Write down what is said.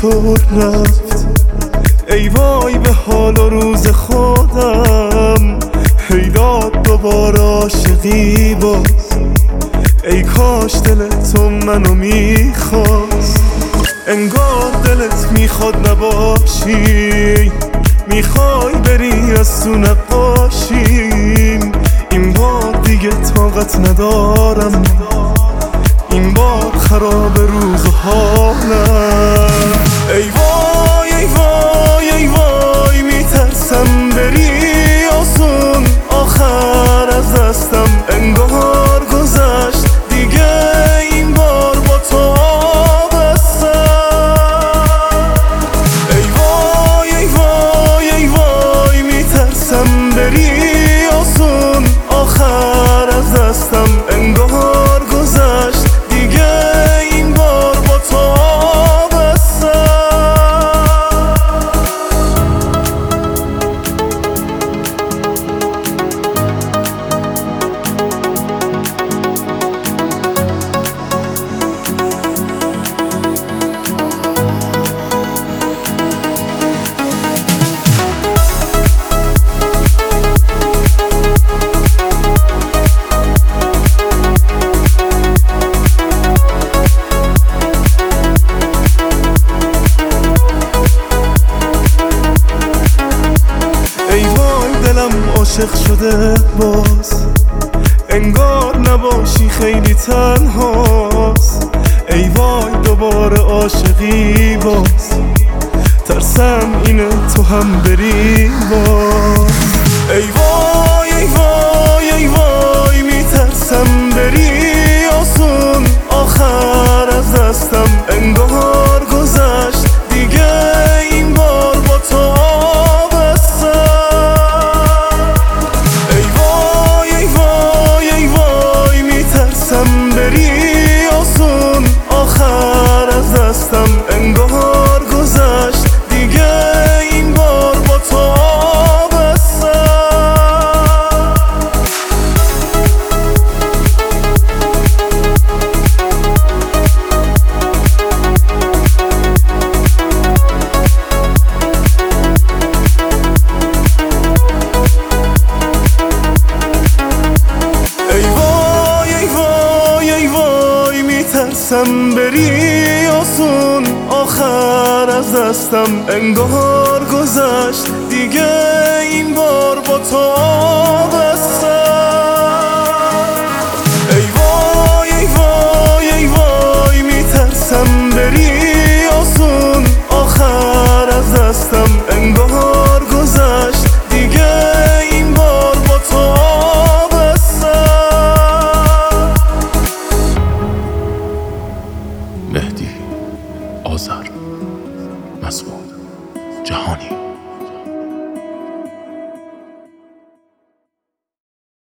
چطور رفت؟ ای وای به حال و روز خودم، هی داد دوباره عاشقی باز. ای کاش دل تو منو میخواست، انگار دلت میخواد نباشی، میخوای بری از تو نقاشیم. این بار دیگه طاقت ندارم، این بار خراب روز و حالم. ای وای ای وای ای وای، میترسم بری آسون، آخر از دستم انگار گذشت دیگه، این بار با تو بستم. ای وای ای وای ای وای، میترسم بری آسون، آخر از دستم انگار گذشت دیگه، این بار با تو بستم. عاشق شده باز، انگار نباشی خیلی تنهاست. ای وای دوباره عاشقی باز، ترسم اینه تو هم بری باز. ای وای ای وای ای وای، میترسم بری آسون، آخر از دستم انگار گذشت دیگه، این بار با تو انگار گذشت دیگه، این بار با تو بستم. ای وای ای وای ای وای، میترسم بری آسون، آخر از دستم انگار گذشت دیگه، این بار با تو بستم. ای وای ای وای ای وای، میترسم بری آسون، آخر از دستم انگار گذشت دیگه، این بار با تو بستم. مهدی آذر.